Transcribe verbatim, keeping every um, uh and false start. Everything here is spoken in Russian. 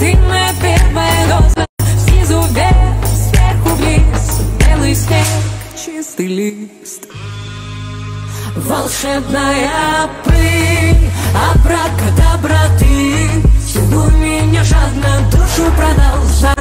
Ты моя первая роза, снизу вверх, сверху вниз. Белый снег, чистый лист. Волшебная пыль, абракадабра, ты целуй меня жадно, душу продолжай.